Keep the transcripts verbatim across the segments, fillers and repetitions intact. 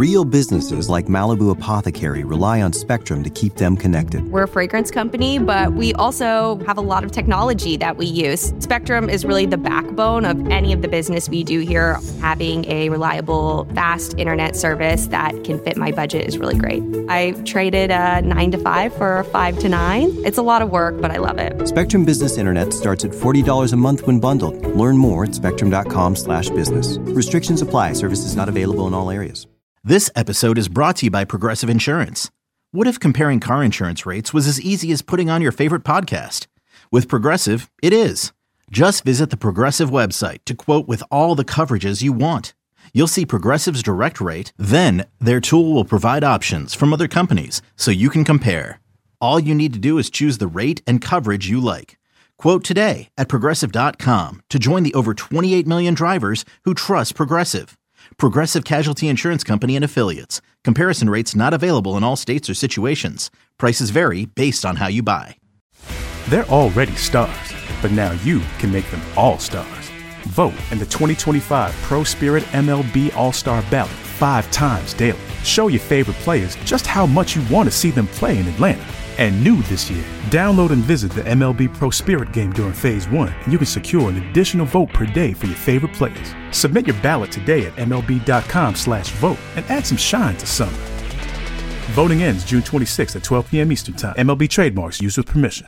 Real businesses like Malibu Apothecary rely on Spectrum to keep them connected. We're a fragrance company, but we also have a lot of technology that we use. Spectrum is really the backbone of any of the business we do here. Having a reliable, fast internet service that can fit my budget is really great. I traded a nine to five for a five to nine. It's a lot of work, but I love it. Spectrum Business Internet starts at forty dollars a month when bundled. Learn more at spectrum.com slash business. Restrictions apply. Services not available in all areas. This episode is brought to you by Progressive Insurance. What if comparing car insurance rates was as easy as putting on your favorite podcast? With Progressive, it is. Just visit the Progressive website to quote with all the coverages you want. You'll see Progressive's direct rate, then their tool will provide options from other companies so you can compare. All you need to do is choose the rate and coverage you like. Quote today at progressive dot com to join the over twenty-eight million drivers who trust Progressive. Progressive Casualty Insurance Company and Affiliates. Comparison rates not available in all states or situations. Prices vary based on how you buy. They're already stars, but now you can make them all stars. Vote in the twenty twenty-five Pro Spirit M L B All-Star Ballot five times daily. Show your favorite players just how much you want to see them play in Atlanta. And new this year, download and visit the M L B Pro Spirit game during Phase one, and you can secure an additional vote per day for your favorite players. Submit your ballot today at mlb.com slash vote and add some shine to summer. Voting ends June twenty-sixth at twelve p.m. Eastern Time. M L B trademarks used with permission.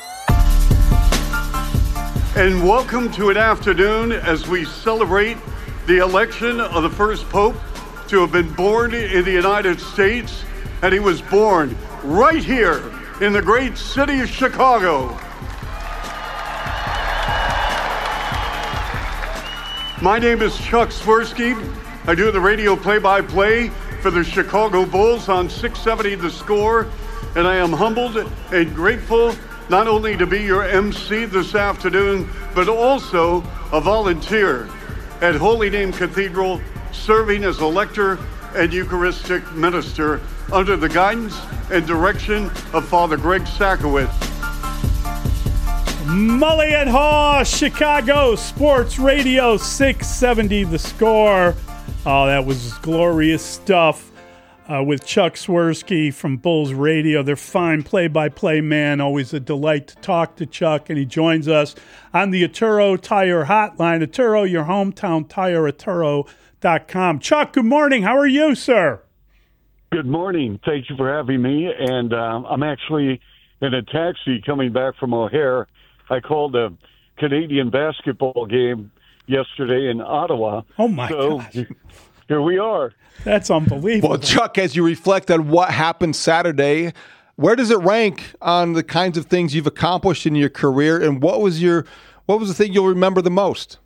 And welcome to an afternoon as we celebrate the election of the first pope to have been born in the United States. And he was born right here in the great city of Chicago. My name is Chuck Swirsky. I do the radio play-by-play for the Chicago Bulls on six seventy The Score, and I am humbled and grateful not only to be your M C this afternoon, but also a volunteer at Holy Name Cathedral, serving as a lector and Eucharistic minister under the guidance and direction of Father Greg Sakowicz. Mully and Haw, Chicago Sports Radio six seventy The Score. Oh, that was glorious stuff uh, with Chuck Swirsky from Bulls Radio. They're fine play-by-play man. Always a delight to talk to Chuck, and he joins us on the Arturo Tire Hotline. Arturo, your hometown tire, arturo dot com. Chuck, good morning. How are you, sir? Good morning. Thank you for having me. And um, I'm actually in a taxi coming back from O'Hare. I called a Canadian basketball game yesterday in Ottawa. Oh, my so gosh. Here we are. That's unbelievable. Well, Chuck, as you reflect on what happened Saturday, where does it rank on the kinds of things you've accomplished in your career, and what was your what was the thing you'll remember the most?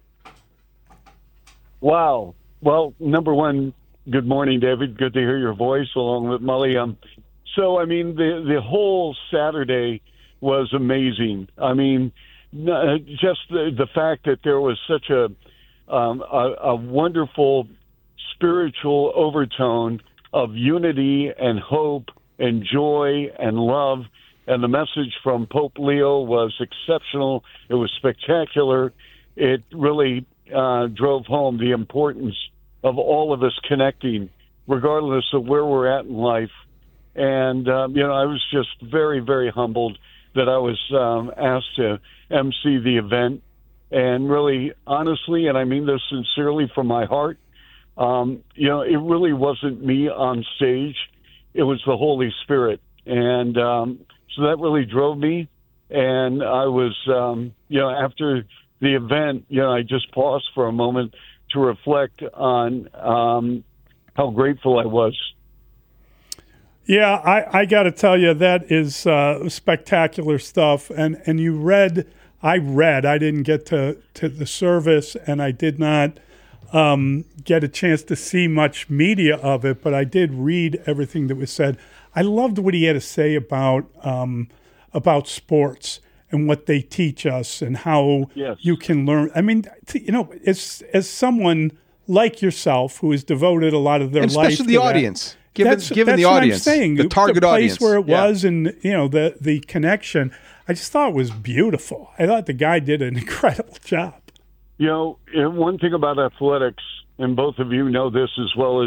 Wow. Well, number one, good morning, David. Good to hear your voice along with Mully. Um, so, I mean, the, the whole Saturday was amazing. I mean, uh, just the, the fact that there was such a, um, a, a wonderful spiritual overtone of unity and hope and joy and love. And the message from Pope Leo was exceptional. It was spectacular. It really uh, drove home the importance of all of us connecting, regardless of where we're at in life. And, um, you know, I was just very, very humbled that I was um, asked to emcee the event. And really, honestly, and I mean this sincerely from my heart, um, you know, it really wasn't me on stage. It was the Holy Spirit. And um, so that really drove me. And I was, um, you know, after the event, you know, I just paused for a moment to reflect on um, how grateful I was. Yeah, I, I got to tell you, that is uh, spectacular stuff. And, and you read, I read, I didn't get to, to the service, and I did not um, get a chance to see much media of it, but I did read everything that was said. I loved what he had to say about um, about sports and what they teach us and how yes. you can learn. I mean, you know, as as someone like yourself who has devoted a lot of their and life especially to the that, audience, given, that's, given that's the what audience, I'm saying. the target the place audience, where it yeah. was, and you know the the connection. I just thought it was beautiful. I thought the guy did an incredible job. You know, one thing about athletics, and both of you know this as well as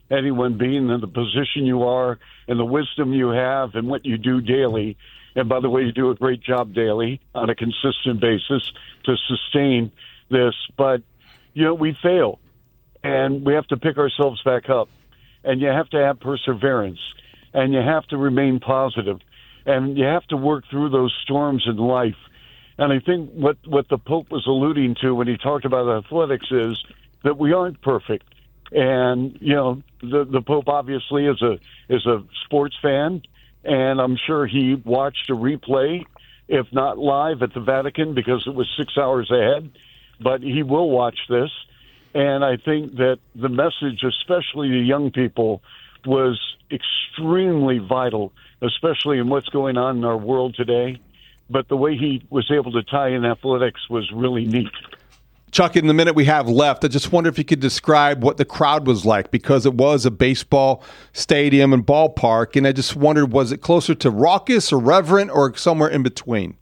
anyone being in the position you are and the wisdom you have and what you do daily. And by the way, you do a great job daily on a consistent basis to sustain this. But, you know, we fail, and we have to pick ourselves back up. And you have to have perseverance, and you have to remain positive, and you have to work through those storms in life. And I think what, what the Pope was alluding to when he talked about athletics is that we aren't perfect. And, you know, the, the Pope obviously is a is a sports fan, and I'm sure he watched a replay, if not live at the Vatican, because it was six hours ahead. But he will watch this. And I think that the message, especially to young people, was extremely vital, especially in what's going on in our world today. But the way he was able to tie in athletics was really neat. Chuck, in the minute we have left, I just wonder if you could describe what the crowd was like, because it was a baseball stadium and ballpark, and I just wondered, was it closer to raucous or reverent or somewhere in between?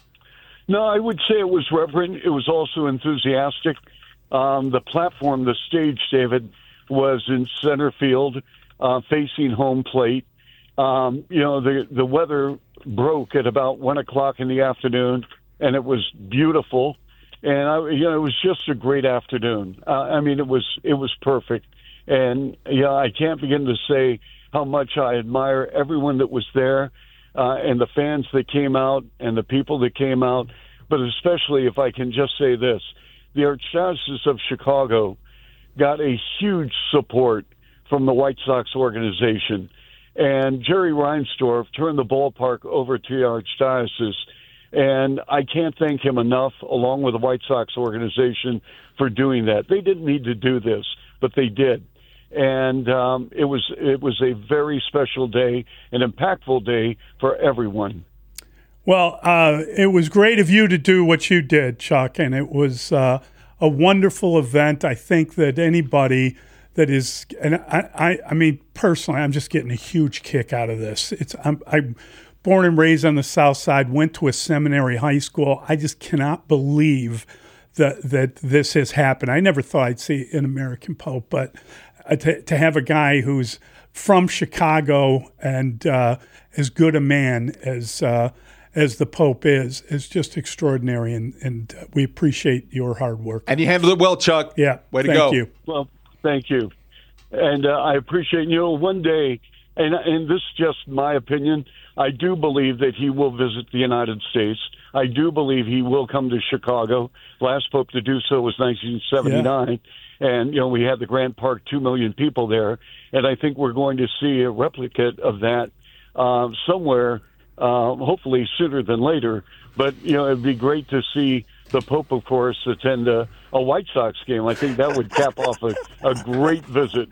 No, I would say it was reverent. It was also enthusiastic. Um, the platform, the stage, David, was in center field, uh, facing home plate. Um, you know, the, the weather broke at about one o'clock in the afternoon, and it was beautiful. And I, you know, it was just a great afternoon. Uh, I mean, it was it was perfect. And yeah, you know, I can't begin to say how much I admire everyone that was there, uh, and the fans that came out, and the people that came out. But especially, if I can just say this, the Archdiocese of Chicago got a huge support from the White Sox organization, and Jerry Reinsdorf turned the ballpark over to the Archdiocese. And I can't thank him enough, along with the White Sox organization, for doing that. They didn't need to do this, but they did. And um, it was it was a very special day, an impactful day for everyone. Well, uh, it was great of you to do what you did, Chuck, and it was uh, a wonderful event. I think that anybody that is, and I, I, I mean, personally, I'm just getting a huge kick out of this. It's I'm, I'm born and raised on the South Side, went to a seminary high school. I just cannot believe that that this has happened. I never thought I'd see an American Pope, but uh, to, to have a guy who's from Chicago and uh, as good a man as uh, as the Pope is, is just extraordinary, and, and we appreciate your hard work. And you handled it well, Chuck. Yeah, way to thank go. You. Well, thank you. And uh, I appreciate, you know, one day, and, and this is just my opinion, I do believe that he will visit the United States. I do believe he will come to Chicago. Last Pope to do so was nineteen seventy-nine. Yeah. And, you know, we had the Grant Park, two million people there. And I think we're going to see a replicate of that uh, somewhere, uh, hopefully sooner than later. But, you know, it'd be great to see the Pope, of course, attend a, a White Sox game. I think that would cap off a, a great visit.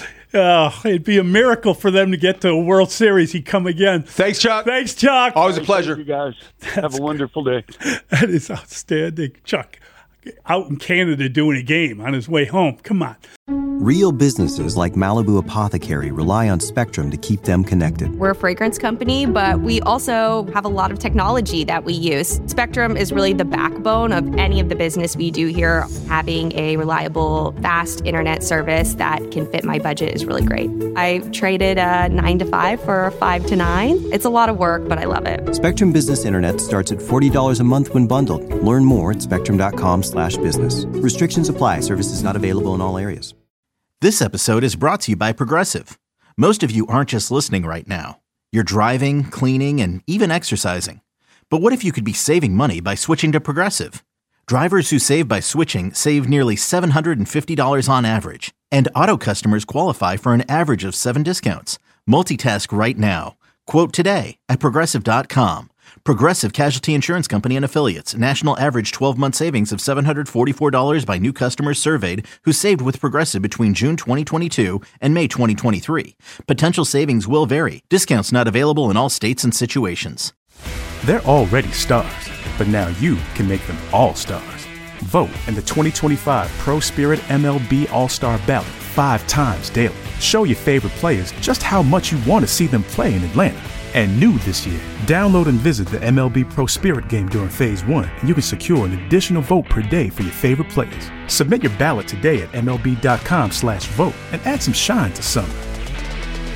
Uh, it'd be a miracle for them to get to a World Series. He'd come again. Thanks, Chuck. Thanks, Chuck. Always a pleasure. Thank you guys. That's Have a wonderful day. That is outstanding. Chuck, out in Canada doing a game on his way home. Come on. Real businesses like Malibu Apothecary rely on Spectrum to keep them connected. We're a fragrance company, but we also have a lot of technology that we use. Spectrum is really the backbone of any of the business we do here. Having a reliable, fast internet service that can fit my budget is really great. I traded a nine to five for a five to nine. It's a lot of work, but I love it. Spectrum Business Internet starts at forty dollars a month when bundled. Learn more at spectrum.com slash business. Restrictions apply. Services not available in all areas. This episode is brought to you by Progressive. Most of you aren't just listening right now. You're driving, cleaning, and even exercising. But what if you could be saving money by switching to Progressive? Drivers who save by switching save nearly seven hundred fifty dollars on average. And auto customers qualify for an average of seven discounts. Multitask right now. Quote today at Progressive dot com. Progressive Casualty Insurance Company and Affiliates. National average twelve-month savings of seven hundred forty-four dollars by new customers surveyed who saved with Progressive between June twenty twenty-two and May twenty twenty-three. Potential savings will vary. Discounts not available in all states and situations. They're already stars, but now you can make them all stars. Vote in the twenty twenty-five Pro Spirit M L B All-Star Ballot five times daily. Show your favorite players just how much you want to see them play in Atlanta. And new this year, download and visit the M L B Pro Spirit game during Phase one, and you can secure an additional vote per day for your favorite players. Submit your ballot today at M L B dot com slash vote and add some shine to summer.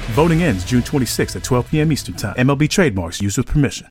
Voting ends June twenty-sixth at twelve p.m. Eastern Time. M L B trademarks used with permission.